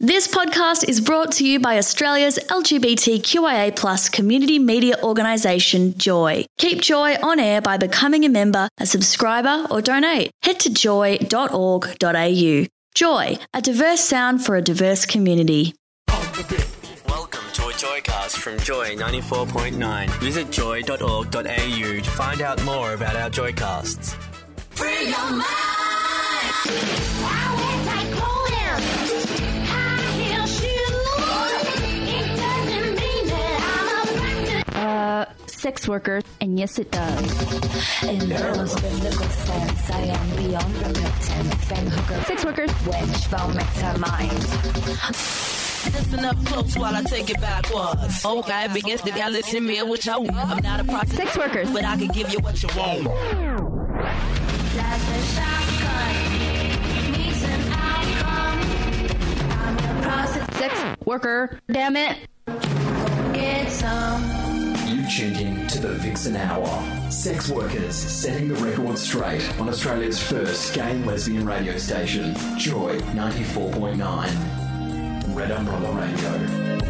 This podcast is brought to you by Australia's LGBTQIA+ community media organisation, Joy. Keep Joy on air by becoming a member, a subscriber or donate. Head to joy.org.au. Joy, a diverse sound for a diverse community. Welcome to a Joycast from Joy 94.9. Visit joy.org.au to find out more about our Joycasts. Free your mind. Sex worker, and yes it does. In those biblical sense, I am beyond repentance. Fang hooker, Sex workers, wench vomits her mind. Listen up close while I take it backwards. Okay, begins to listen me what you want. I'm not a prostitute. sex workers, But I can give you what you want. That's a shotgun. Needs an outcome. I'm a prostitute. sex worker, damn it. Get some. You tuned in to the Vixen Hour. Sex workers setting the record straight on Australia's first gay and lesbian radio station, Joy 94.9. Red Umbrella Radio.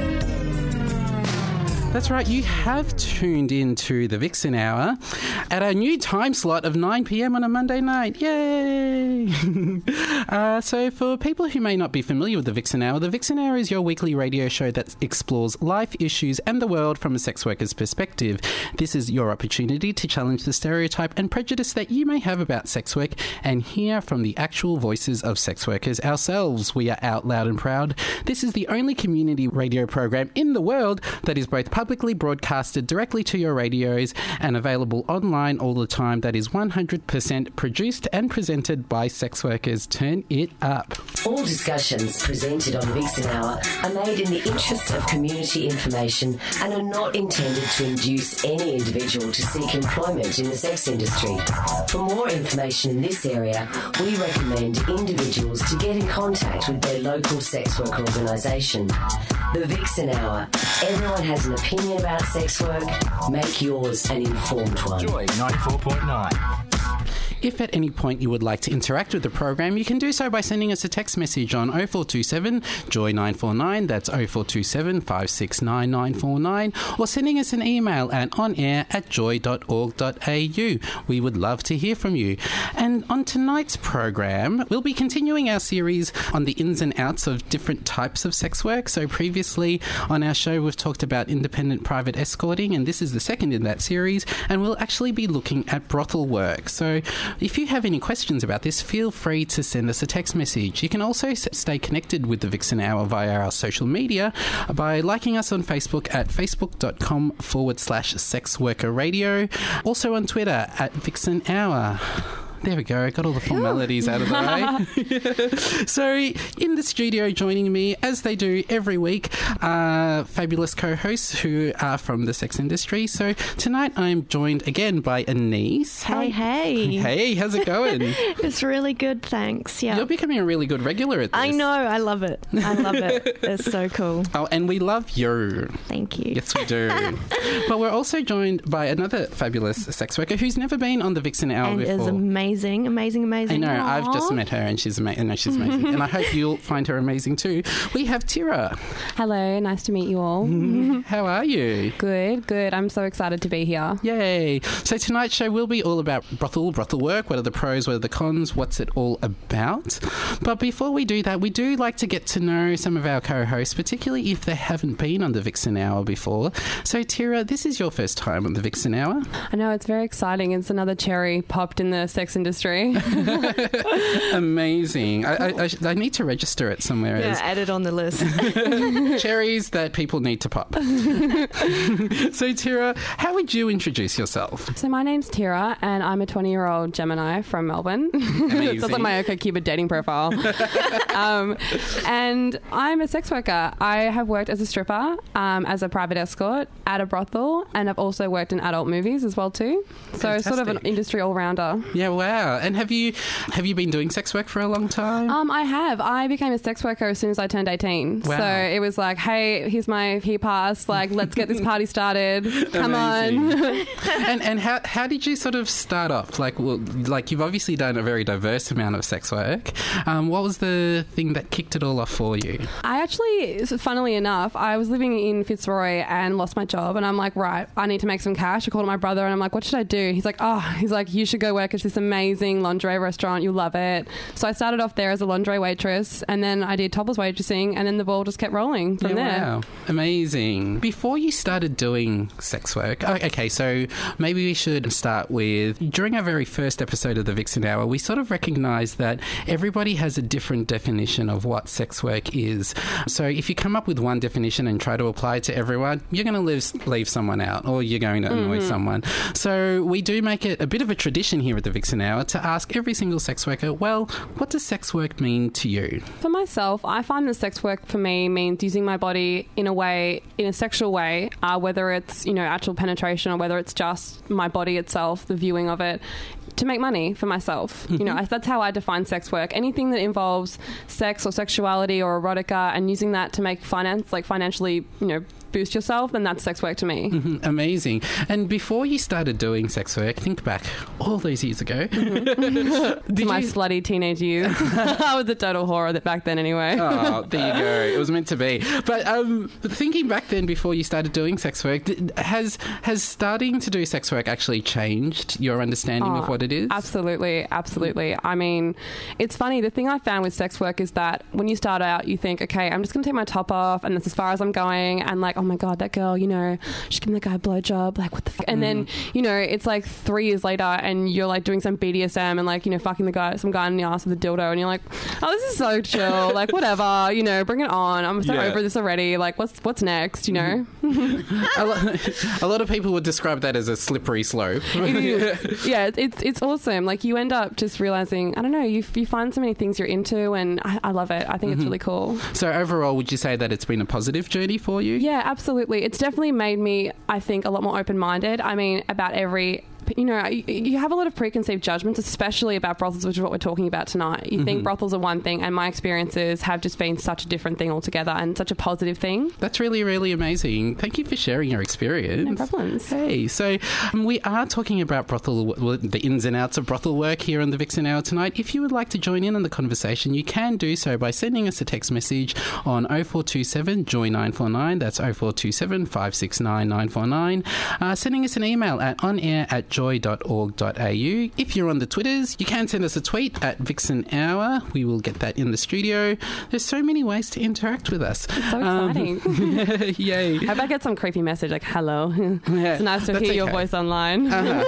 That's right, you have tuned in to the Vixen Hour at our new time slot of 9 p.m. on a Monday night. Yay! So for people who may not be familiar with the Vixen Hour is your weekly radio show that explores life issues and the world from a sex worker's perspective. This is your opportunity to challenge the stereotype and prejudice that you may have about sex work and hear from the actual voices of sex workers ourselves. We are out loud and proud. This is the only community radio program in the world that is both publicly broadcasted directly to your radios and available online all the time, that is 100% produced and presented by sex workers. Turn it up. All discussions presented on the Vixen Hour are made in the interest of community information and are not intended to induce any individual to seek employment in the sex industry. For more information in this area, we recommend individuals to get in contact with their local sex worker organisation. The Vixen Hour. Everyone has an opinion about sex work. Make yours an informed one. Joy 94.9. If at any point you would like to interact with the program, you can do so by sending us a text message on 0427 Joy 949, that's 0427 569 949, or sending us an email at onair@joy.org.au. We would love to hear from you. And on tonight's program, we'll be continuing our series on the ins and outs of different types of sex work. So previously on our show, we've talked about independent private escorting, and this is the second in that series, and we'll actually be looking at brothel work. So if you have any questions about this, feel free to send us a text message. You can also stay connected with the Vixen Hour via our social media by liking us on Facebook at facebook.com/sexworkerradio. Also on Twitter at Vixen Hour. There we go. I got all the formalities out of the way. So, in the studio joining me, as they do every week, are fabulous co-hosts who are from the sex industry. So, tonight I'm joined again by Anise. Hey. Hey, how's it going? It's really good, thanks. Yeah. You're becoming a really good regular at this. I know. I love it. It's so cool. Oh, and we love you. Thank you. Yes, we do. But we're also joined by another fabulous sex worker who's never been on the Vixen Hour and before. is amazing. I know. Aww. I've just met her and she's amazing. And I hope you'll find her amazing too. We have Tira. Hello, nice to meet you all. How are you? Good. I'm so excited to be here. Yay. So tonight's show will be all about brothel work. What are the pros, what are the cons, what's it all about? But before we do that, we do like to get to know some of our co-hosts, particularly if they haven't been on the Vixen Hour before. So Tira, this is your first time on the Vixen Hour. I know, it's very exciting. It's another cherry popped in the sex industry. Amazing. I need to register it somewhere. Yeah, add it on the list. Cherries that people need to pop. So Tira, how would you introduce yourself? So my name's Tira and I'm a 20-year-old Gemini from Melbourne. Amazing. Sounds like my OkCupid dating profile. And I'm a sex worker. I have worked as a stripper, as a private escort, at a brothel, and I've also worked in adult movies as well too. So Fantastic. sort of an industry all-rounder. Yeah, wow. wow. And have you been doing sex work for a long time? I have. I became a sex worker as soon as I turned 18. Wow. So it was like, hey, here's my pass. Like, let's get this party started. Come on. And how did you sort of start off? Like you've obviously done a very diverse amount of sex work. What was the thing that kicked it all off for you? I actually, funnily enough, I was living in Fitzroy and lost my job, and I'm like, right, I need to make some cash. I called my brother and I'm like, what should I do? He's like, you should go work at this amazing lingerie restaurant. You'll love it. So I started off there as a lingerie waitress, and then I did topless waitressing, and then the ball just kept rolling from there. Wow. Amazing. Before you started doing sex work, okay, so maybe we should start with, during our very first episode of the Vixen Hour, we sort of recognised that everybody has a different definition of what sex work is. So if you come up with one definition and try to apply it to everyone, you're going to leave someone out, or you're going to annoy someone. So we do make it a bit of a tradition here at the Vixen Hour to ask every single sex worker, well, what does sex work mean to you? For myself, I find that sex work for me means using my body in a sexual way, whether it's, actual penetration or whether it's just my body itself, the viewing of it, to make money for myself. That's how I define sex work. Anything that involves sex or sexuality or erotica and using that to make financially, boost yourself, then that's sex work to me. Amazing. And before you started doing sex work, think back all those years ago. My slutty teenage years. I was a total whore back then anyway. Oh, there you go. It was meant to be. But thinking back then, before you started doing sex work, has starting to do sex work actually changed your understanding of what it is? Absolutely. I mean, it's funny. The thing I found with sex work is that when you start out, you think, okay, I'm just going to take my top off and that's as far as I'm going, and like, oh my God, that girl, she's giving that guy a blowjob, like what the fuck? And then, it's like 3 years later and you're like doing some BDSM and like, fucking some guy in the ass with a dildo, and you're like, oh, this is so chill, like whatever, bring it on. I'm so over this already. Like what's next, A lot of people would describe that as a slippery slope. Yeah, it's awesome. Like you end up just realizing, I don't know, you find so many things you're into, and I love it. I think it's really cool. So overall, would you say that it's been a positive journey for you? Yeah, absolutely. It's definitely made me, I think, a lot more open-minded. I mean, about every... you have a lot of preconceived judgments, especially about brothels, which is what we're talking about tonight. You think brothels are one thing, and my experiences have just been such a different thing altogether, and such a positive thing. That's really, really amazing. Thank you for sharing your experience. No problems. Hey, so we are talking about the ins and outs of brothel work here on the Vixen Hour tonight. If you would like to join in on the conversation, you can do so by sending us a text message on 0427 Joy 949. That's 0427 569 949. Sending us an email at onair@joy.org.au. If you're on the Twitters, you can send us a tweet at Vixen Hour. We will get that in the studio. There's so many ways to interact with us. It's so exciting. Yay. How about I get some creepy message like, hello, it's nice to hear your voice online.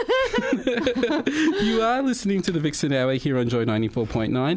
You are listening to the Vixen Hour here on Joy 94.9.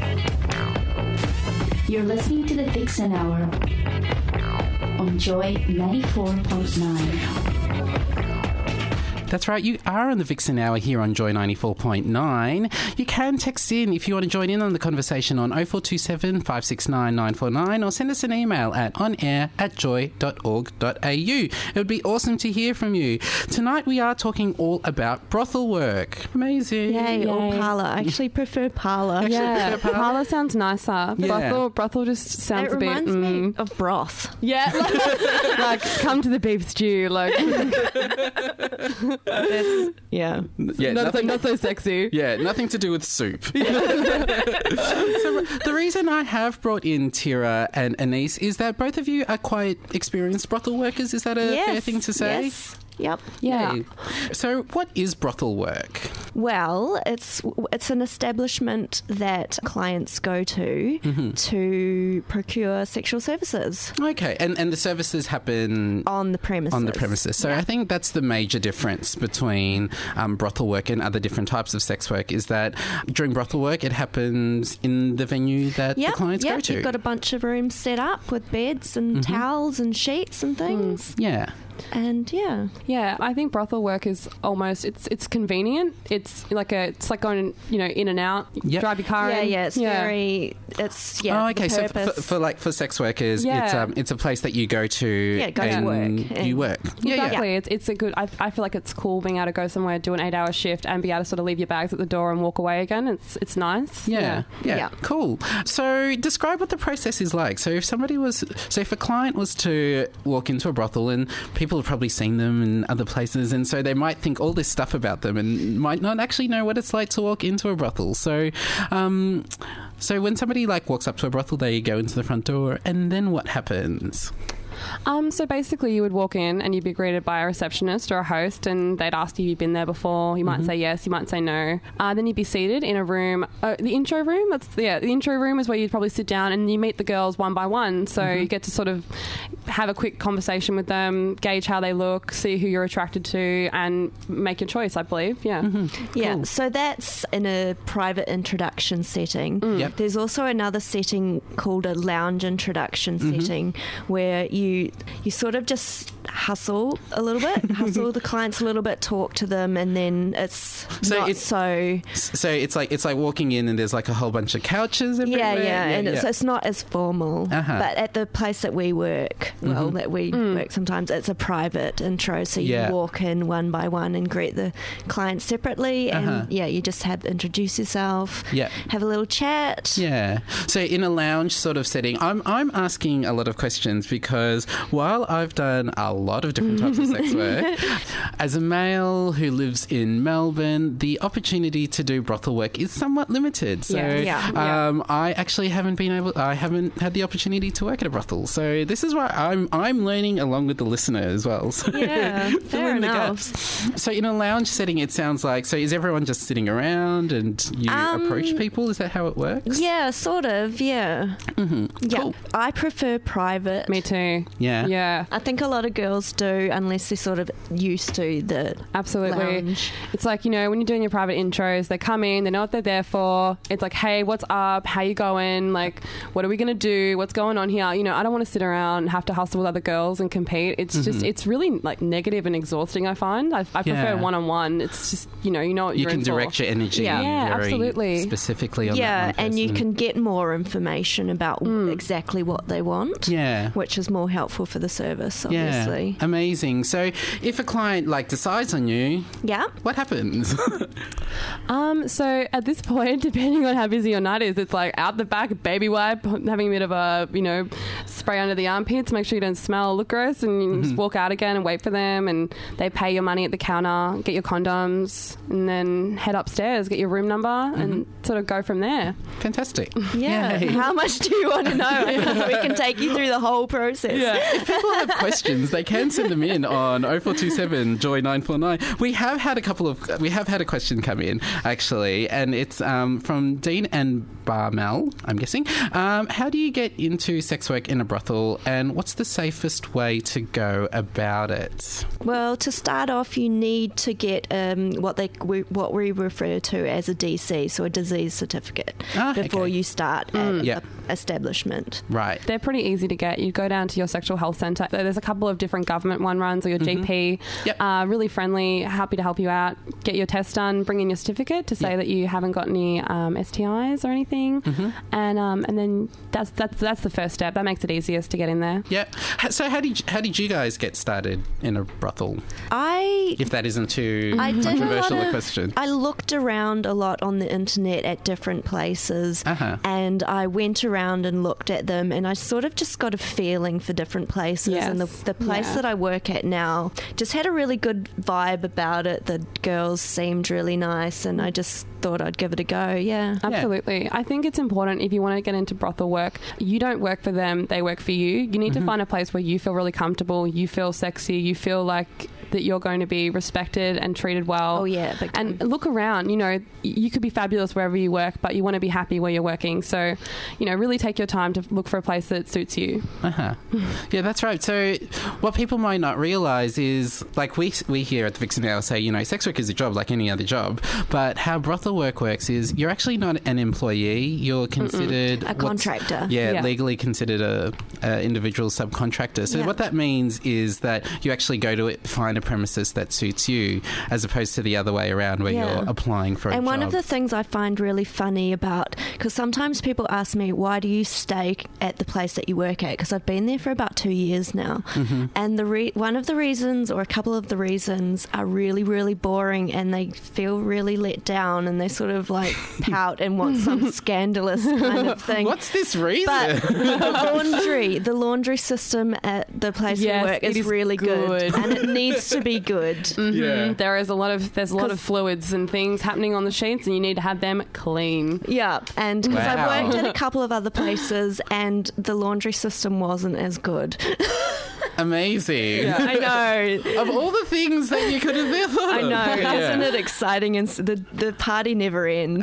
You're listening to the Vixen Hour on Joy 94.9. That's right, you are on the Vixen Hour here on Joy 94.9. You can text in if you want to join in on the conversation on 0427 569 949, or send us an email at onair@joy.org.au. It would be awesome to hear from you. Tonight we are talking all about brothel work. Amazing. Yay. Or parlour. I actually prefer parlour. Yeah, parlour sounds nicer. Yeah. Brothel just sounds a bit... It reminds me of broth. Yeah, like come to the beef stew, like... not so sexy. Yeah, nothing to do with soup. So the reason I have brought in Tira and Anise is that both of you are quite experienced brothel workers. Is that a fair thing to say? Yes. Yep. Yeah. Yay. So what is brothel work? Well, it's an establishment that clients go to to procure sexual services. Okay, and the services happen on the premises. So I think that's the major difference between brothel work and other different types of sex work, is that during brothel work it happens in the venue that the clients go to. You've got a bunch of rooms set up with beds and towels and sheets and things. Yeah. And Yeah, I think brothel work is almost it's convenient. It's like going in and out. Yep. Drive your car in. It's very Oh, okay. So for sex workers, it's a place that you go to. Go to work. You work. Exactly. It's a good. I feel like it's cool being able to go somewhere, do an 8-hour shift, and be able to sort of leave your bags at the door and walk away again. It's nice. Yeah. Cool. So describe what the process is like. So if a client was to walk into a brothel, and people have probably seen them in other places, and so they might think all this stuff about them and might not actually know what it's like to walk into a brothel. So when somebody walks up to a brothel, they go into the front door, and then what happens? So basically you would walk in and you'd be greeted by a receptionist or a host, and they'd ask you if you've been there before. You might say yes, you might say no. Then you'd be seated in a room, the intro room. The intro room is where you'd probably sit down and you meet the girls one by one. So you get to sort of have a quick conversation with them, gauge how they look, see who you're attracted to, and make your choice, I believe. Cool. So that's in a private introduction setting. Yep. There's also another setting called a lounge introduction setting, where you sort of just hustle a little bit, hustle the clients a little bit, talk to them, and then So it's like walking in and there's a whole bunch of couches everywhere. So it's not as formal. But at the place that we work, work sometimes, it's a private intro, so you walk in one by one and greet the clients separately, and you just introduce yourself, have a little chat. So in a lounge sort of setting, I'm asking a lot of questions because while I've done a lot of different types of sex work, as a male who lives in Melbourne, the opportunity to do brothel work is somewhat limited. So I actually haven't had the opportunity to work at a brothel. So this is why I'm learning along with the listener as well. So fair enough. So in a lounge setting, it sounds like, so is everyone just sitting around and you approach people? Is that how it works? Yeah, sort of, Cool. I prefer private. Me too. Yeah. I think a lot of girls do, unless they're sort of used to the lounge. It's like, when you're doing your private intros, they come in, they know what they're there for. It's like, hey, what's up? How you going? What are we going to do? What's going on here? I don't want to sit around and have to hustle with other girls and compete. It's just, it's really negative and exhausting, I find. I prefer one-on-one. It's just, you know what you're in for. You can direct your energy very absolutely. specifically on that one person. And you can get more information about exactly what they want, which is more helpful for the service, obviously. Yeah, amazing. So if a client decides on you, what happens? So at this point, depending on how busy your night is, it's out the back, baby wipe, having a bit of a, spray under the armpits, make sure you don't smell or look gross, and you just walk out again and wait for them, and they pay your money at the counter, get your condoms, and then head upstairs, get your room number, and sort of go from there. Fantastic. Yeah. Yay. How much do you want to know? We can take you through the whole process. If people have questions, they can send them in on 0427 Joy 949. We have had a question come in actually, and it's from Dean and Barmel, I'm guessing. How do you get into sex work in a brothel, and what's the safest way to go about it? Well, to start off, you need to get what we refer to as a DC, so a disease certificate, before you start at the establishment. Right. They're pretty easy to get. You go down to your sexual health centre. There's a couple of different government one runs, or your GP. Really friendly, happy to help you out. Get your test done, bring in your certificate to say that you haven't got any STIs or anything, and then that's the first step. That makes it easiest to get in there. Yeah. So how did you guys get started in a brothel? If that isn't too controversial a question. I looked around a lot on the internet at different places, and I went around and looked at them, and I sort of just got a feeling for different places. And the place that I work at now just had a really good vibe about it. The girls seemed really nice, and I just thought I'd give it a go. Yeah, absolutely. I think it's important, if you want to get into brothel work, you don't work for them, they work for you. You need to find a place where you feel really comfortable, you feel sexy, you feel like that you're going to be respected and treated well. Oh, yeah. And look around, you could be fabulous wherever you work, but you want to be happy where you're working. So, really take your time to look for a place that suits you. Yeah, that's right. So what people might not realise is, like we here at the Vixen Hour say, sex work is a job like any other job, but how brothel work works is you're actually not an employee. You're considered a contractor. Legally considered a individual subcontractor. So what that means is that you actually go to find a premises that suits you, as opposed to the other way around where you're applying for a job. And one of the things I find really funny about, because sometimes people ask me, why do you stay at the place that you work at? Because I've been there for about 2 years now. And one of the reasons, or a couple of the reasons, are really, really boring, and they feel really let down, and they sort of like pout and want some scandalous kind of thing. What's this reason? But the laundry system at the place we work is really good, and it needs to be good. There's a lot of fluids and things happening on the sheets, and you need to have them clean. Yeah, and because I've worked at a couple of other places, and the laundry system wasn't as good. Amazing. Yeah, I know. Of all the things that you could have thought I know. Isn't it exciting? And the party never ends.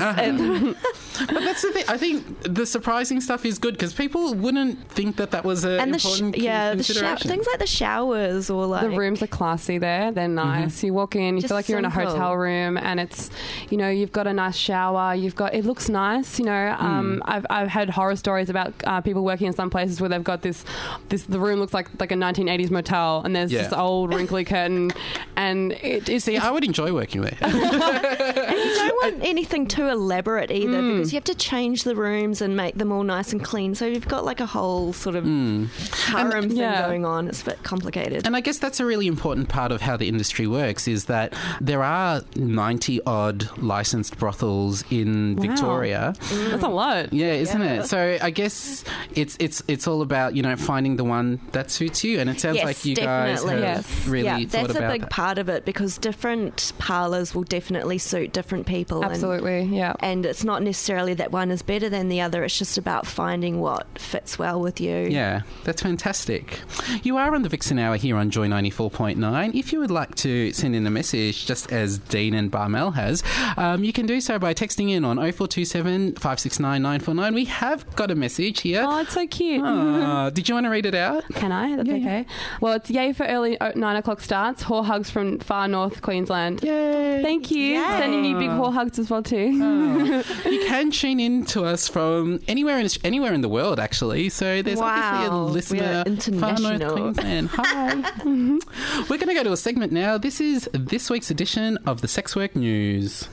But that's the thing. I think the surprising stuff is good, because people wouldn't think that was an important consideration. Things like the showers, or like... The rooms are classy there. They're nice. You walk in, you feel like you're in a hotel room, and it's, you've got a nice shower. It looks nice. I've heard horror stories about people working in some places where they've got the room looks like a 1980s motel, and there's this old wrinkly curtain, and it is... See, I would enjoy working there. And you don't want anything too elaborate either, because you have to change the rooms and make them all nice and clean. So you've got like a whole sort of harem thing going on. It's a bit complicated. And I guess that's a really important part of how the industry works, is that there are 90-odd licensed brothels in Victoria. That's a lot. Yeah, isn't it? So I guess it's all about, finding the one that suits you. And it sounds like you guys have really thought about that. That's a big part of it, because different parlours will definitely suit different people. Absolutely, And it's not necessarily that one is better than the other. It's just about finding what fits well with you. Yeah, that's fantastic. You are on the Vixen Hour here on Joy 94.9. If you would like to send in a message, just as Dean and Barmel has, you can do so by texting in on 0427 569 949. We have got a message here. Oh, it's so cute. Did you want to read it out? Can I? That's okay. Well, it's yay for early 9 o'clock starts. Whore hugs from far north Queensland. Yay. Thank you. Yay. Sending you big whore hugs as well too. You can tune in to us from anywhere in the world, actually. So there's obviously a listener far north Queensland. Hi. We're going to go to a segment now. This is this week's edition of the Sex Work News.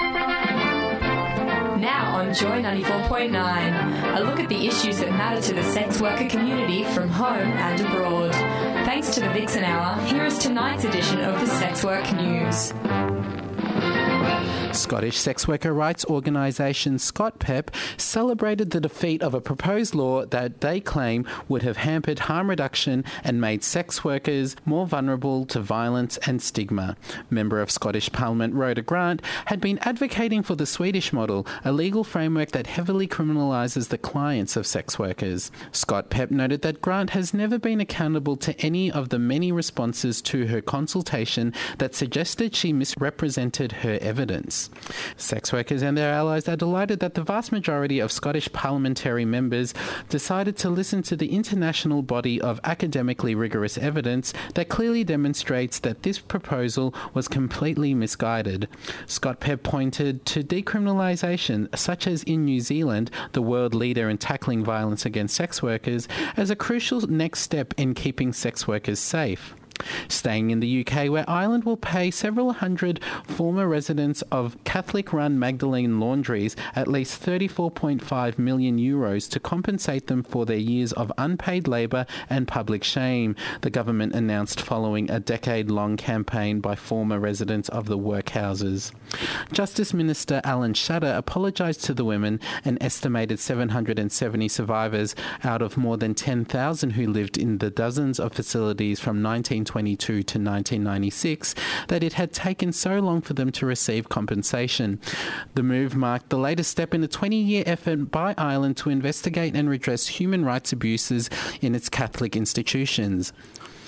Now on Joy 94.9, a look at the issues that matter to the sex worker community from home and abroad. Thanks to the Vixen Hour, here is tonight's edition of the Sex Work News. Scottish sex worker rights organisation ScotPEP celebrated the defeat of a proposed law that they claim would have hampered harm reduction and made sex workers more vulnerable to violence and stigma. Member of Scottish Parliament Rhoda Grant had been advocating for the Swedish model, a legal framework that heavily criminalises the clients of sex workers. ScotPEP noted that Grant has never been accountable to any of the many responses to her consultation that suggested she misrepresented her evidence. Sex workers and their allies are delighted that the vast majority of Scottish parliamentary members decided to listen to the international body of academically rigorous evidence that clearly demonstrates that this proposal was completely misguided. ScotPEP pointed to decriminalisation, such as in New Zealand, the world leader in tackling violence against sex workers, as a crucial next step in keeping sex workers safe. Staying in the UK, where Ireland will pay several hundred former residents of Catholic-run Magdalene laundries at least €34.5 million to compensate them for their years of unpaid labour and public shame, the government announced following a decade-long campaign by former residents of the workhouses. Justice Minister Alan Shatter apologised to the women, an estimated 770 survivors out of more than 10,000 who lived in the dozens of facilities from 1922 to 1996, that it had taken so long for them to receive compensation. The move marked the latest step in a 20-year effort by Ireland to investigate and redress human rights abuses in its Catholic institutions.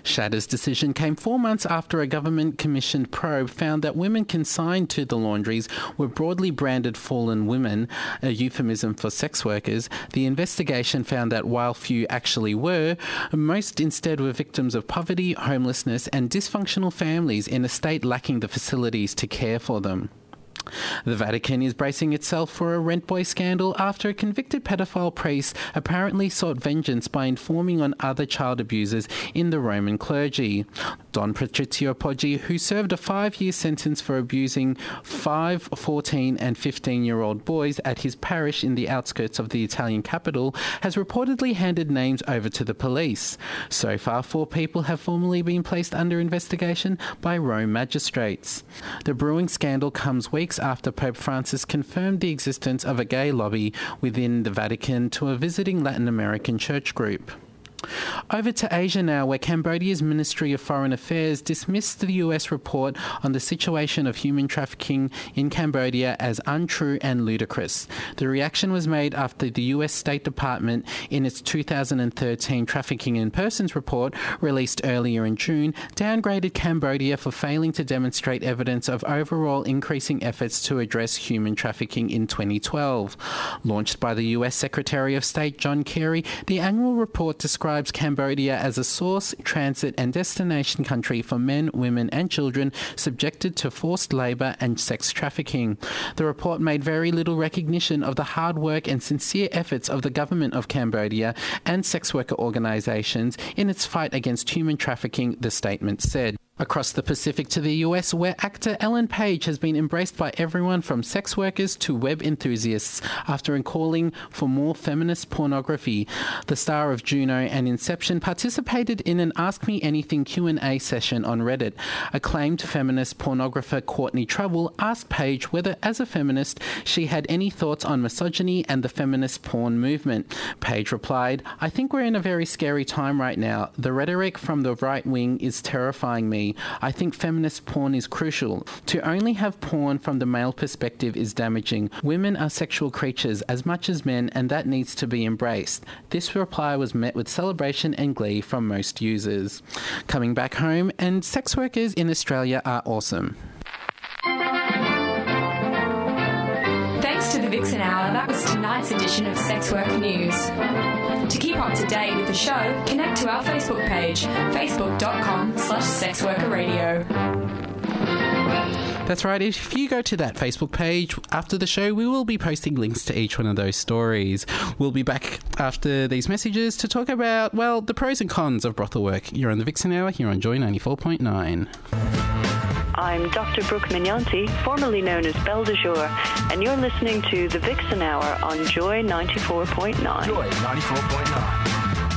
Shadda's decision came 4 months after a government-commissioned probe found that women consigned to the laundries were broadly branded fallen women, a euphemism for sex workers. The investigation found that while few actually were, most instead were victims of poverty, homelessness and dysfunctional families in a state lacking the facilities to care for them. The Vatican is bracing itself for a rent boy scandal after a convicted pedophile priest apparently sought vengeance by informing on other child abusers in the Roman clergy. Don Patrizio Poggi, who served a 5-year sentence for abusing 5, 14 and 15-year-old boys at his parish in the outskirts of the Italian capital, has reportedly handed names over to the police. So far, 4 people have formally been placed under investigation by Rome magistrates. The brewing scandal comes weeks after Pope Francis confirmed the existence of a gay lobby within the Vatican to a visiting Latin American church group. Over to Asia now, where Cambodia's Ministry of Foreign Affairs dismissed the US report on the situation of human trafficking in Cambodia as untrue and ludicrous. The reaction was made after the US State Department, in its 2013 Trafficking in Persons report, released earlier in June, downgraded Cambodia for failing to demonstrate evidence of overall increasing efforts to address human trafficking in 2012. Launched by the US Secretary of State John Kerry, the annual report describes Cambodia as a source, transit and destination country for men, women and children subjected to forced labour and sex trafficking. The report made very little recognition of the hard work and sincere efforts of the government of Cambodia and sex worker organisations in its fight against human trafficking, the statement said. Across the Pacific to the US, where actor Ellen Page has been embraced by everyone from sex workers to web enthusiasts after calling for more feminist pornography. The star of Juno and Inception participated in an Ask Me Anything Q&A session on Reddit. Acclaimed feminist pornographer Courtney Trouble asked Page whether, as a feminist, she had any thoughts on misogyny and the feminist porn movement. Page replied, "I think we're in a very scary time right now. The rhetoric from the right wing is terrifying me. I think feminist porn is crucial. To only have porn from the male perspective is damaging. Women are sexual creatures as much as men, and that needs to be embraced." This reply was met with celebration and glee from most users. Coming back home, and sex workers in Australia are awesome. Thanks to the Vixen Hour, that was tonight's edition of Sex Work News. To keep up to date with the show, connect to our Facebook page, facebook.com/sexworkerradio. That's right. If you go to that Facebook page after the show, we will be posting links to each one of those stories. We'll be back after these messages to talk about, well, the pros and cons of brothel work. You're on the Vixen Hour here on Joy 94.9. I'm Dr. Brooke Mignonti, formerly known as Belle de Jour, and you're listening to The Vixen Hour on Joy 94.9. Joy 94.9.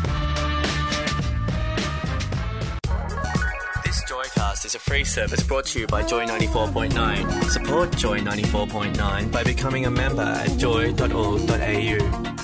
This Joycast is a free service brought to you by Joy 94.9. Support Joy 94.9 by becoming a member at joy.org.au.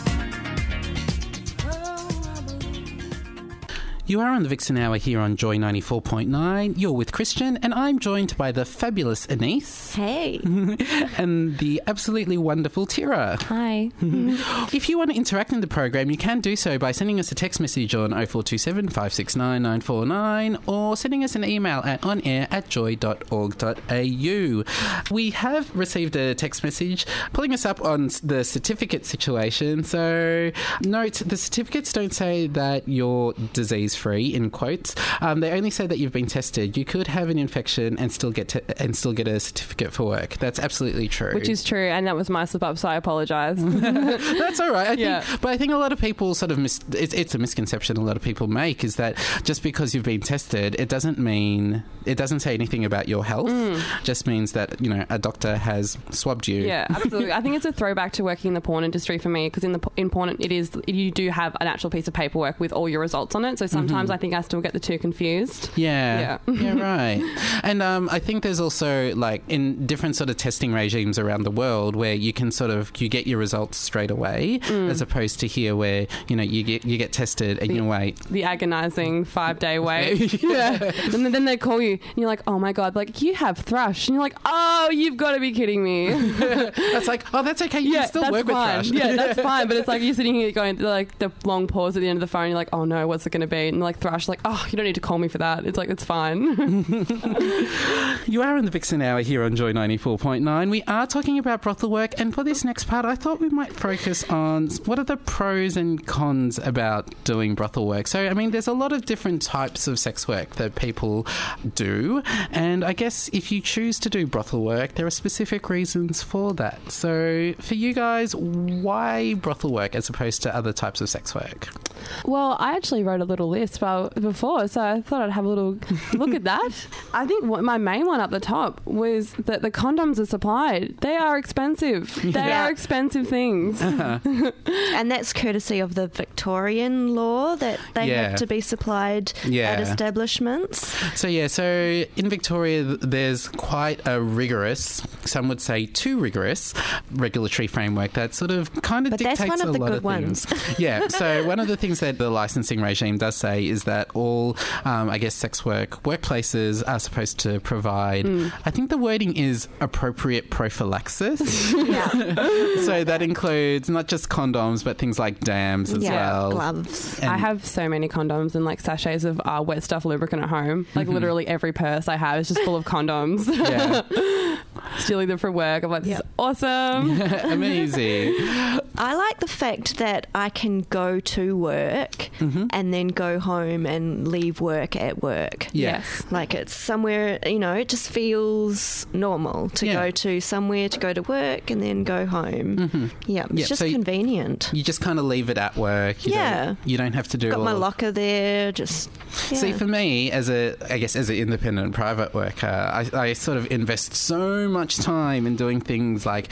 You are on the Vixen Hour here on Joy 94.9. You're with Christian, and I'm joined by the fabulous Anise. Hey. And the absolutely wonderful Tira. Hi. If you want to interact in the program, you can do so by sending us a text message on 0427 569 949 or sending us an email at onair@joy.org.au. We have received a text message pulling us up on the certificate situation. So note, the certificates don't say that you're disease-free, in quotes. They only say that you've been tested. You could have an infection and still get a certificate for work. That's absolutely true. Which is true, and that was my slip up, so I apologise. That's all right. I think a lot of people sort of it's a misconception a lot of people make, is that just because you've been tested, it doesn't say anything about your health. Just means that, you know, a doctor has swabbed you. Yeah, absolutely. I think it's a throwback to working in the porn industry for me, because in porn you do have an actual piece of paperwork with all your results on it. So sometimes I think I still get the two confused. Yeah, right. And I think there's also, like, in different sort of testing regimes around the world where you can you get your results straight away, as opposed to here where, you know, you get tested and you wait. The agonising 5-day wait. Yeah. And then they call you and you're like, oh my God, like, you have thrush. And you're like, oh, you've got to be kidding me. That's like, oh, that's okay. You can still work with thrush. Yeah, that's fine. But it's like you're sitting here going, like, the long pause at the end of the phone. You're like, oh no, what's it going to be? and like Thrush, like, oh, you don't need to call me for that. It's like, it's fine. You are in the Vixen Hour here on Joy 94.9. We are talking about brothel work, and for this next part, I thought we might focus on what are the pros and cons about doing brothel work. So, I mean, there's a lot of different types of sex work that people do, and I guess if you choose to do brothel work, there are specific reasons for that. So, for you guys, why brothel work as opposed to other types of sex work? Well, I actually wrote a little list before, so I thought I'd have a little look at that. I think my main one up the top was that the condoms are supplied. They are expensive. They are expensive things. And that's courtesy of the Victorian law that they have to be supplied at establishments. So in Victoria, there's quite a rigorous, some would say too rigorous, regulatory framework that sort of kind of dictates a lot of things. But that's one of the good ones. Yeah, so one of the things that the licensing regime does say is that all, I guess, sex work workplaces are supposed to provide, I think the wording is appropriate prophylaxis. So that includes not just condoms, but things like dams as well. Gloves. I have so many condoms and like sachets of wet stuff lubricant at home. Like literally every purse I have is just full of condoms. Stealing them from work. I'm like, this is awesome. Amazing. I like the fact that I can go to work and then go home and leave work at work. Yes. Like it's somewhere, it just feels normal to go to somewhere to go to work and then go home. It's just convenient. You just kind of leave it at work. You don't have to do Got my locker there, just... See, for me, as an independent private worker, I sort of invest so much time in doing things like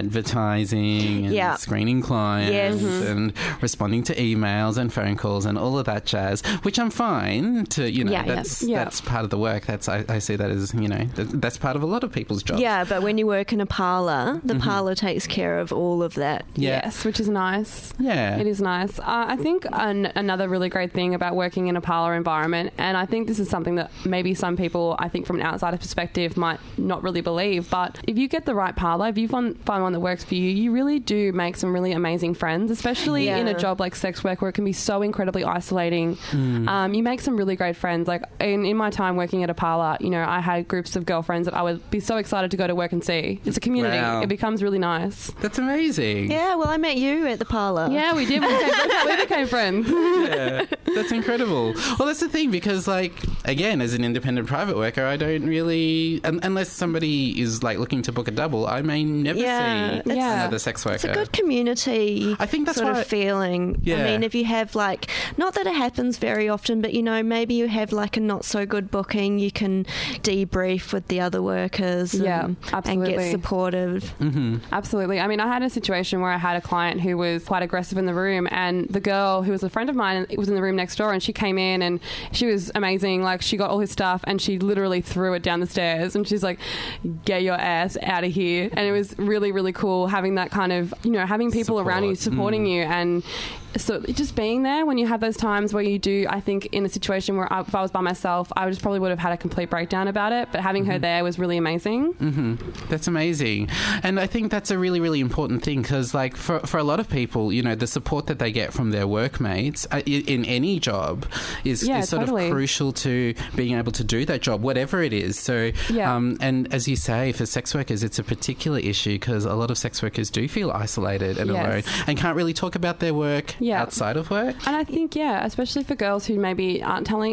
advertising and screening clients and responding to emails and phone calls and all of that jazz, which I'm fine to, that's part of the work. I see that as, that's part of a lot of people's jobs. Yeah, but when you work in a parlour, the parlour takes care of all of that. Yes, which is nice. Yeah. It is nice. I think another really great thing about working in a parlour environment, and I think this is something that maybe some people, I think from an outsider perspective, might not really believe, but if you get the right parlour, if you find one that works for you, you really do make some really amazing friends, especially in a job like sex work where it can be so incredibly isolating. You make some really great friends. Like in my time working at a parlour, I had groups of girlfriends that I would be so excited to go to work and see. It's a community. Wow. It becomes really nice. That's amazing. Yeah, well, I met you at the parlour. Yeah, we did. We became friends. Yeah, that's incredible. Well, that's the thing, because, again, as an independent private worker, I don't really... unless somebody is, looking to book a double, I may never see another sex worker. It's a good community I think that's sort of feeling. Yeah. I mean, if you have, not that it happens very often, but, maybe you have, a not-so-good booking, you can debrief with the other workers and get supportive. Absolutely. I mean, I had a situation where I had a client who was quite aggressive in the room, and the girl who was a friend of mine was in the room next door, and she came in and she was amazing. She got all his stuff and she literally threw it down the stairs, and she's like, get your ass out of here. And it was really, really cool having that kind of, having people around you supporting you. And so just being there when you have those times where you do, I think in a situation where if I was by myself, I just probably would have had a complete breakdown about it, but having her there was really amazing. That's amazing. And I think that's a really, really important thing, because for a lot of people, the support that they get from their workmates in any job is sort of crucial to being able to do that job, whatever it is. So, and as you say, for sex workers, it's a particular issue because a lot of sex workers do feel isolated and alone and can't really talk about their work outside of work. And I think, especially for girls who maybe aren't telling,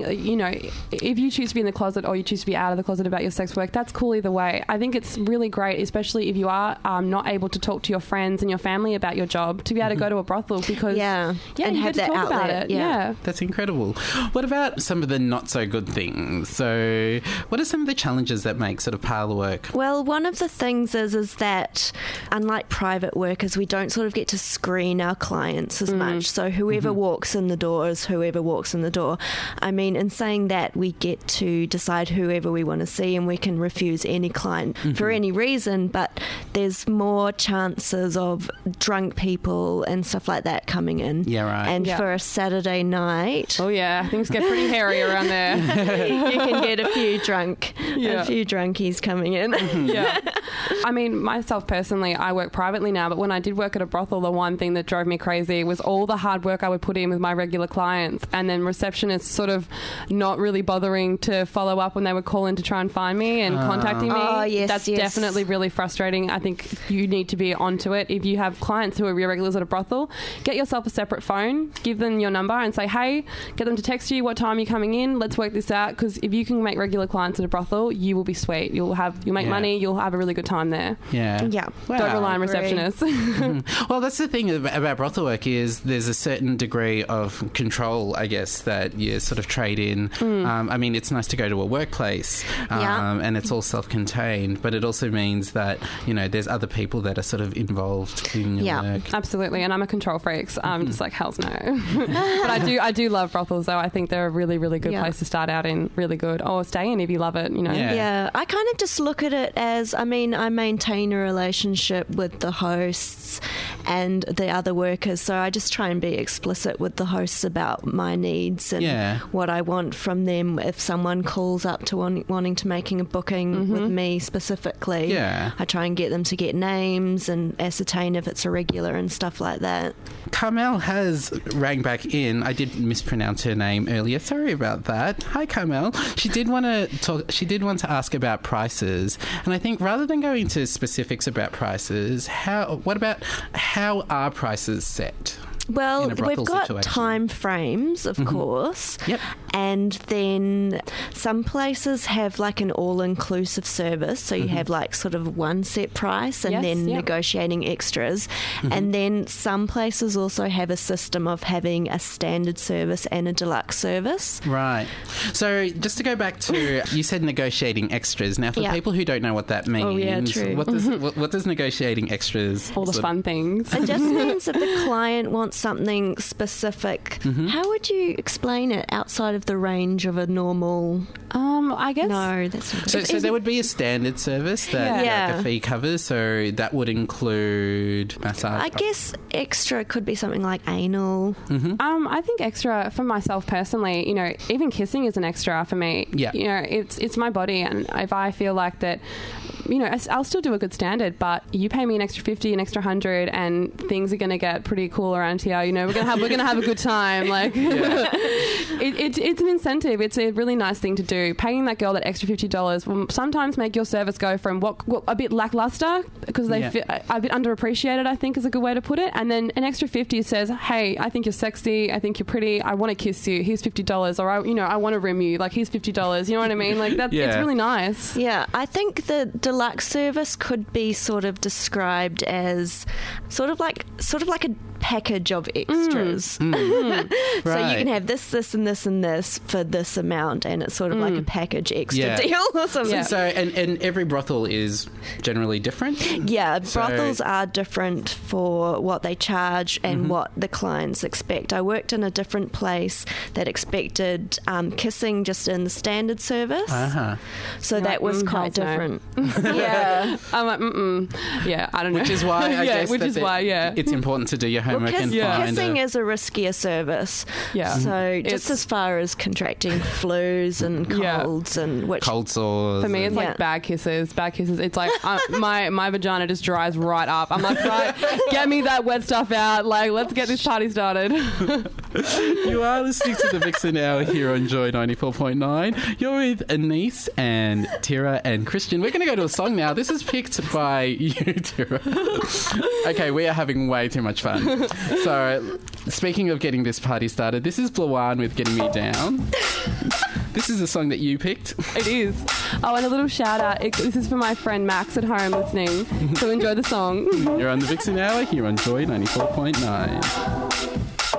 if you choose to be in the closet or you choose to be out of the closet about your sex work, that's cool either way. I think it's really great, especially if you are not able to talk to your friends and your family about your job, to be able to go to a brothel, because and you have get to that talk outlet. about it. That's incredible. What about some of the not so good things? So what are some of the challenges that make sort of parlour work? Well, one of the things is that unlike private workers, we don't sort of get to screen our clients as much. So whoever walks in the door is whoever walks in the door. I mean, in saying that, we get to decide whoever we want to see, and we can refuse any client for any reason, but there's more chances of drunk people and stuff like that coming in. Yeah, right. And for a Saturday night... Oh, yeah. Things get pretty hairy around there. You can get a few drunkies coming in. I mean, myself personally, I work privately now, but when I did work at a brothel, the one thing that drove me crazy was all the hard work I would put in with my regular clients, and then receptionists sort of not really bothering to follow up when they would call in to try and find me and contacting me. Oh, yes, That's yes. definitely really frustrating. I think you need to be onto it. If you have clients who are your regulars at a brothel, get yourself a separate phone, give them your number and say, hey, get them to text you, what time you're coming in, let's work this out, because if you can make regular clients at a brothel, you will be sweet. You'll make money, you'll have a really good time there. Yeah. Wow. Don't rely on receptionists. Well, that's the thing about brothel work is there's a certain degree of control, I guess, that you sort of trade in. I mean, it's nice to go to a workplace and it's all self-contained, but it also means that, you know, there's other people that are sort of involved in your work. Absolutely, and I'm a control freak, so I'm just like, hell's no. But I do love brothels, though. I think they're a really, really good place to start out in, really good. Or stay in if you love it, you know. Yeah, I kind of just look at it as, I mean, I maintain a relationship with the hosts and the other workers, so I just try and be explicit with the hosts about my needs and what I want from them. If someone calls up to wanting to making a booking with me specifically, I try and get them to get names and ascertain if it's a regular and stuff like that. Carmel has rang back in. I did mispronounce her name earlier. Sorry about that. Hi, Carmel. She did want to talk. She did want to ask about prices, and I think rather than going into specifics about prices, how are prices set? Well, we've got time frames, of course. Yep. And then some places have like an all-inclusive service. So you have like sort of one set price and then negotiating extras. And then some places also have a system of having a standard service and a deluxe service. Right. So just to go back to, you said negotiating extras. Now, for people who don't know what that means, true. What does negotiating extras? All the fun things. It just means if the client wants something specific, how would you explain it outside of the range of a normal? I guess no. That's not so there would be a standard service that the fee covers. So that would include massage. I guess extra could be something like anal. I think extra for myself personally. You know, even kissing is an extra for me. Yeah. You know, it's my body, and if I feel like that, you know, I'll still do a good standard, but you pay me an extra 50, an extra 100, and things are going to get pretty cool around here. You know, we're gonna have a good time. Like, it's an incentive. It's a really nice thing to do. Paying that girl that extra $50 will sometimes make your service go from what a bit lackluster because they feel a bit underappreciated, I think is a good way to put it. And then an extra 50 says, hey, I think you're sexy. I think you're pretty. I want to kiss you. Here's $50. Or I want to rim you. Like, here's $50. You know what I mean? Like that. It's really nice. Yeah, I think the deluxe service could be sort of described as sort of like a package of extras. So you can have this, and this, and this for this amount, and it's sort of like a package extra deal or something. So and every brothel is generally different? Yeah, brothels are different for what they charge and what the clients expect. I worked in a different place that expected kissing just in the standard service. So that was quite different. Yeah. I'm like, yeah, I don't know. Which is why I guess it's important to do your homework and find kissing is a riskier service. Yeah. So just as far as contracting flus and colds and cold sores. For me, it's like bad kisses. It's like my vagina just dries right up. I'm like, right, get me that wet stuff out. Like, let's get this party started. You are listening to the Vixen Hour here on Joy 94.9. You're with Anise and Tira and Christian. We're going to go to a song now. This is picked by you, Tira. Okay, we are having way too much fun. So, speaking of getting this party started, this is Blawan with Getting Me Down. This is a song that you picked. It is. Oh, and a little shout out. This is for my friend Max at home listening. So enjoy the song. You're on the Vixen Hour here on Joy 94.9.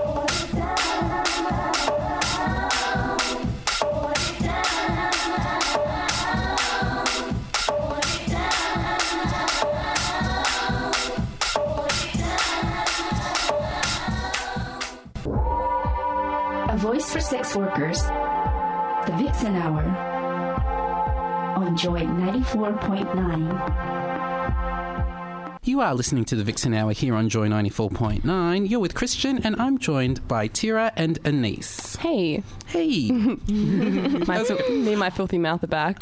A voice for sex workers. The Vixen Hour on Joy 94.9. You are listening to the Vixen Hour here on Joy 94.9. You're with Christian and I'm joined by Tira and Anise. Hey. Hey. Me and my filthy mouth are back.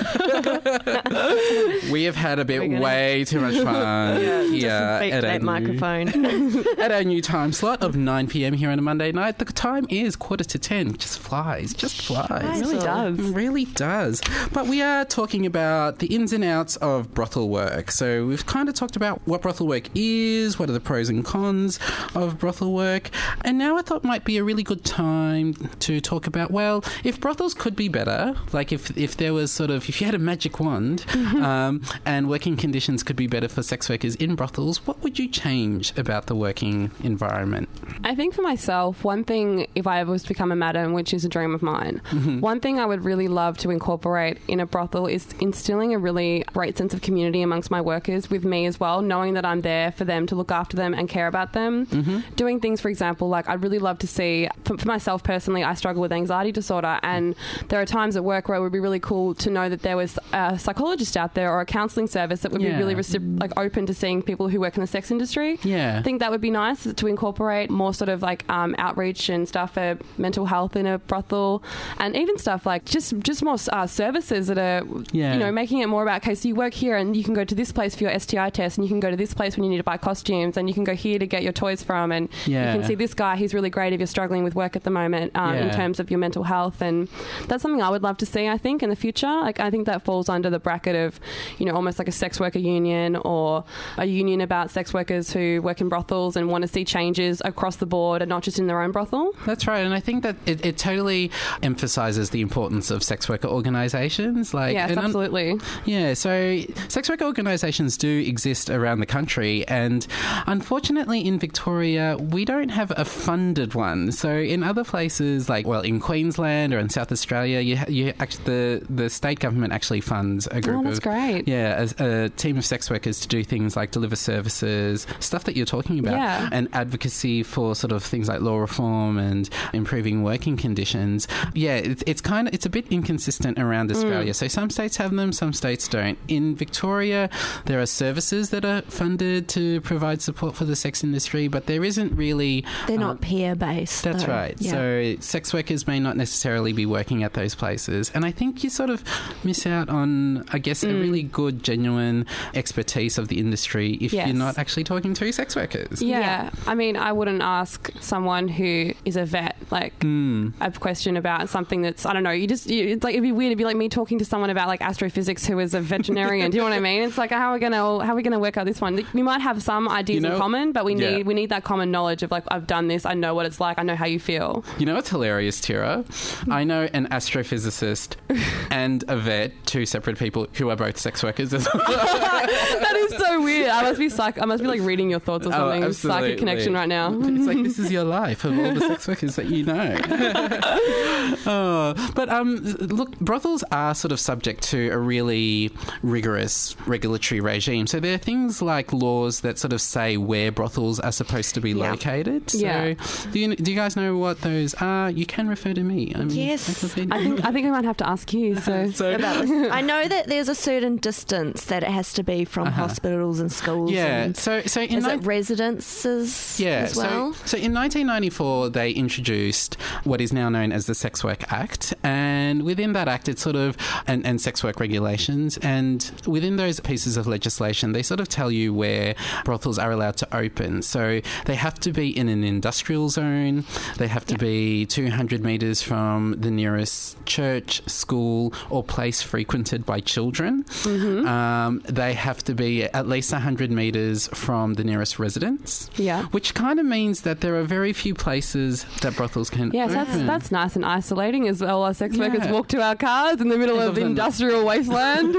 We have had a bit way too much fun here at that microphone. at our new time slot of 9 p.m. here on a Monday night. The time is 9:45. Just flies. It really does. It really does. But we are talking about the ins and outs of brothel work. So we've kind of talked about what brothel work is, what are the pros and cons of brothel work, and now I thought might be a really good time to talk about, well, if brothels could be better, like if there was sort of, if you had a magic wand and working conditions could be better for sex workers in brothels, what would you change about the working environment? I think for myself, one thing, if I ever was to become a madam, which is a dream of mine, one thing I would really love to incorporate in a brothel is instilling a really great sense of community amongst my workers, with me as well, knowing that I'm there for them, to look after them and care about them. Doing things, for example, like I'd really love to see, for myself personally, I struggle with anxiety disorder, and there are times at work where it would be really cool to know that there was a psychologist out there or a counselling service that would be really open to seeing people who work in the sex industry. I think that would be nice to incorporate more sort of like outreach and stuff for mental health in a brothel, and even stuff like just more services that are you know, making it more about, okay, so you work here and you can go to this place for your STI test, and you can go to this place when you need to buy costumes, and you can go here to get your toys from, and you can see this guy, he's really great if you're struggling with work at the moment in terms of your mental health. And that's something I would love to see, I think, in the future. Like, I think that falls under the bracket of, you know, almost like a sex worker union, or a union about sex workers who work in brothels and want to see changes across the board and not just in their own brothel. That's right. And I think that it totally emphasises the importance of sex worker organisations. Like, yes, absolutely. So sex worker organisations do exist around the country, and unfortunately in Victoria we don't have a funded one. So in other places, like, well, in Queensland or in South Australia, you actually, the state government actually funds a group that's great. A team of sex workers to do things like deliver services, stuff that you're talking about, and advocacy for sort of things like law reform and improving working conditions. It's a bit inconsistent around Australia. So some states have them, some states don't. In Victoria, there are services that are funded to provide support for the sex industry, but there isn't really... They're not peer-based. That's right. So sex workers may not necessarily be working at those places. And I think you sort of miss out on, I guess, a really good, genuine expertise of the industry if you're not actually talking to sex workers. I mean, I wouldn't ask someone who is a vet, like, a question about something that's, I don't know, it's like, it'd be weird. It'd be like me talking to someone about, like, astrophysics who is a veterinarian. Do you know what I mean? It's like, how are we going to work out this one? We might have some ideas in common, but we need that common knowledge of, like, I've done this, I know what it's like, I know how you feel. You know what's hilarious, Tira? I know an astrophysicist and a vet, two separate people who are both sex workers as well. That is so weird. I must be like reading your thoughts or something. Psychic connection right now. It's like, this is your life of all the sex workers that you know. Look, brothels are sort of subject to a really rigorous regulatory regime. So there are things like laws that sort of say where brothels are supposed to be located. So do you guys know what those are? You can refer to me. Yes. I think I might have to ask you. So about this. I know that there's a certain distance that it has to be from hospitals and schools. And so in is it residences as well? So in 1994 they introduced what is now known as the Sex Work Act, and within that act it's sort of and sex work regulations, and within those pieces of legislation they sort of tell you where brothels are allowed to open. So they have to be in an industrial zone, they have to be 200 metres from the nearest church, school or place frequented by children. They have to be at least 100 metres from the nearest residence, which kind of means that there are very few places that brothels can open. That's nice and isolating as well. Our sex workers walk to our cars in the middle of the industrial wasteland.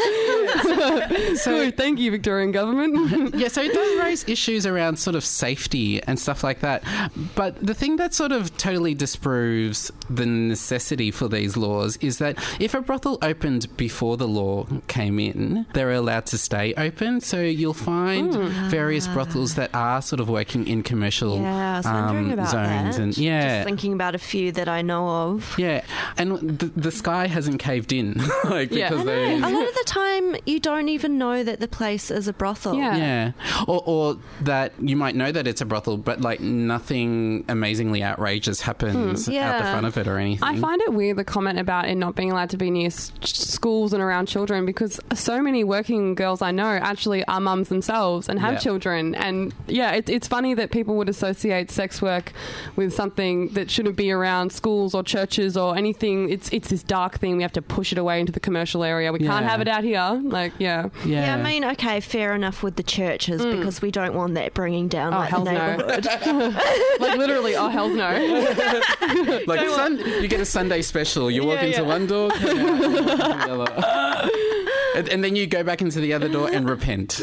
So thank you, Victorian government. So it does raise issues around sort of safety and stuff like that. But the thing that sort of totally disproves the necessity for these laws is that if a brothel opened before the law came in, they're allowed to stay open. So you'll find various brothels that are sort of working in commercial about zones. That. And just thinking about a few that I know of. And the sky hasn't caved in. Because a lot of the time you don't even know that the place is a brothel. Or that you might know that it's a brothel, but like nothing amazingly outrageous happens out the front of it or anything. I find it weird, the comment about it not being allowed to be near schools and around children, because so many working girls I know actually are mums themselves and have children. And it's funny that people would associate sex work with something that shouldn't be around schools or churches or anything. It's this dark thing. We have to push it away into the commercial area. We can't have it out here. Like, yeah, I mean, okay, fair enough with the churches because we don't want that bringing down the neighbourhood. Like literally, hell's no. Like you get a Sunday special. You walk into one door, come out, and then you go back into the other door and repent.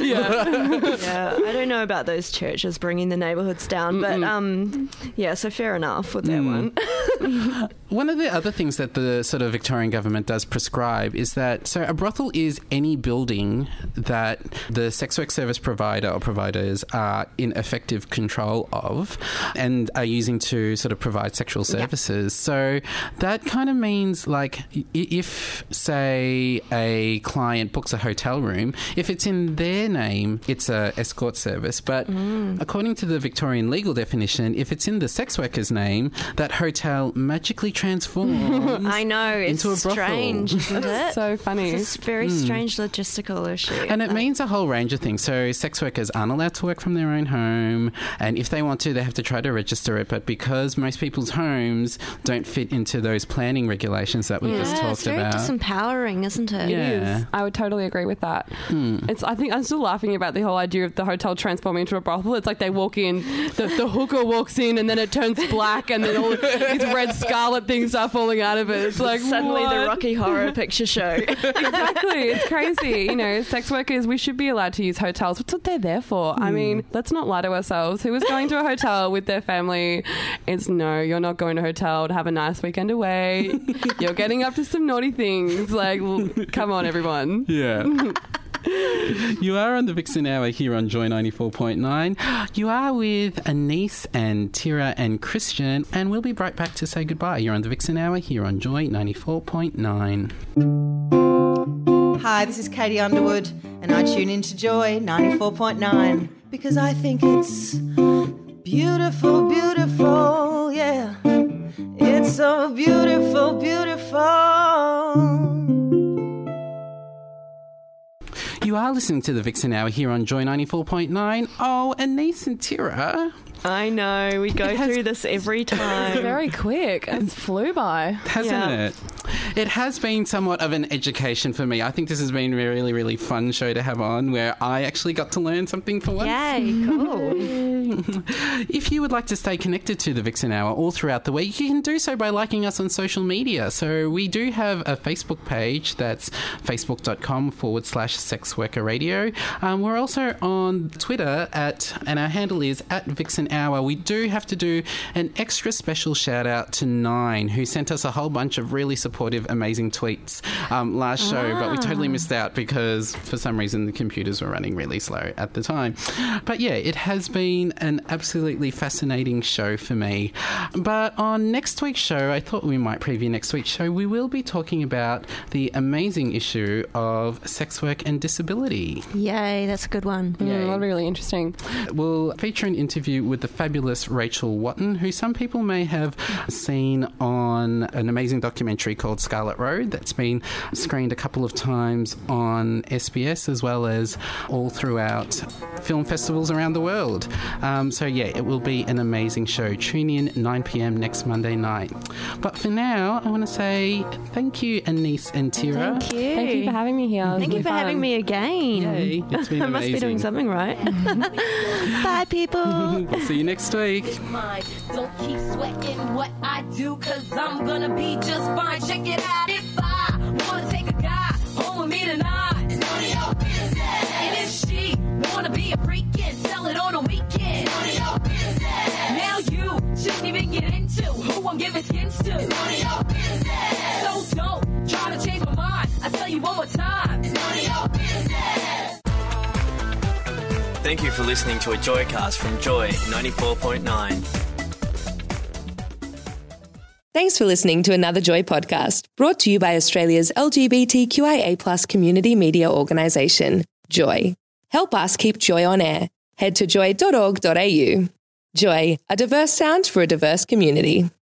I don't know about those churches bringing the neighbourhoods down, but so fair enough with that one. One of the other things that the sort of Victorian government does prescribe is that, so a brothel is any building that the sex work service provider or providers are in effective control of and are using to sort of provide sexual services. So that kind of means, like, if, say, a client books a hotel room, if it's in their name, it's a escort service. But according to the Victorian legal definition, if it's in the sex worker's name, that hotel magically transforms I know, it's into a brothel. Strange, isn't it? So funny. It's a very strange logistical issue. And it means a whole range of things. So sex workers aren't allowed to work from their own home, and if they want to, they have to try to register it. But because most people's homes don't fit into those planning regulations that we just talked about. It's very disempowering, isn't it? Yeah. It is. I would totally agree with that. I think I'm still laughing about the whole idea of the hotel transforming into a brothel. It's like they walk in, the hooker walks in, and then it turns black, and then all these red scarlet things start falling out of it. It's like suddenly the Rocky Horror Picture Show. Exactly. It's crazy. You know, sex workers, we should be allowed to use hotels. That's what they're there for. I mean, let's not lie to ourselves. Who is going to a hotel with their family? It's no, you're not going to a hotel to have a nice weekend away. You're getting up to some naughty things. Like, come on, everyone. Yeah. You are on the Vixen Hour here on Joy 94.9. You are with Anise and Tira and Christian, and we'll be right back to say goodbye. You're on the Vixen Hour here on Joy 94.9. Hi, this is Katie Underwood, and I tune into Joy 94.9 because I think it's beautiful, beautiful, yeah. It's so beautiful, beautiful. You are listening to the Vixen Hour here on Joy 94.9. Oh, Anise and Tira. I know, we go through this every time. Very quick. It flew by. Hasn't it? It has been somewhat of an education for me. I think this has been a really, really fun show to have on where I actually got to learn something for once. Yay, cool. If you would like to stay connected to the Vixen Hour all throughout the week, you can do so by liking us on social media. So we do have a Facebook page. That's facebook.com/sexworkerradio. We're also on Twitter and our handle is @VixenHour. We do have to do an extra special shout out to Nine, who sent us a whole bunch of really supportive, amazing tweets last show, but we totally missed out because for some reason the computers were running really slow at the time. But yeah, it has been an absolutely fascinating show for me. But on next week's show, I thought we might preview next week's show, we will be talking about the amazing issue of sex work and disability. Yay, that's a good one. That'll be really interesting. We'll feature an interview with the fabulous Rachel Watton, who some people may have seen on an amazing documentary called Scarlet Road that's been screened a couple of times on SBS as well as all throughout film festivals around the world. So yeah, it will be an amazing show. Tune in 9 p.m. next Monday night. But for now, I want to say thank you, Anise and Tira. Thank you. Thank you for having me here. Thank you for having me again. Yay, it's been I must be doing something right. Bye, people. We'll see you next week. Don't keep sweating what I do, cause I'm gonna be just fine. Check it out. If I wanna take a guy home with me tonight, it's none of your business. And if she wanna be a freak and sell it on a weekend, it's none of your business. Now you shouldn't even get into who I'm giving skins to, it's none of your business. So don't try to change my mind. I tell you one more time, it's none of your business. Thank you for listening to a Joycast from Joy 94.9. Thanks for listening to another Joy podcast, brought to you by Australia's LGBTQIA+ community media organisation, Joy. Help us keep Joy on air. Head to joy.org.au. Joy, a diverse sound for a diverse community.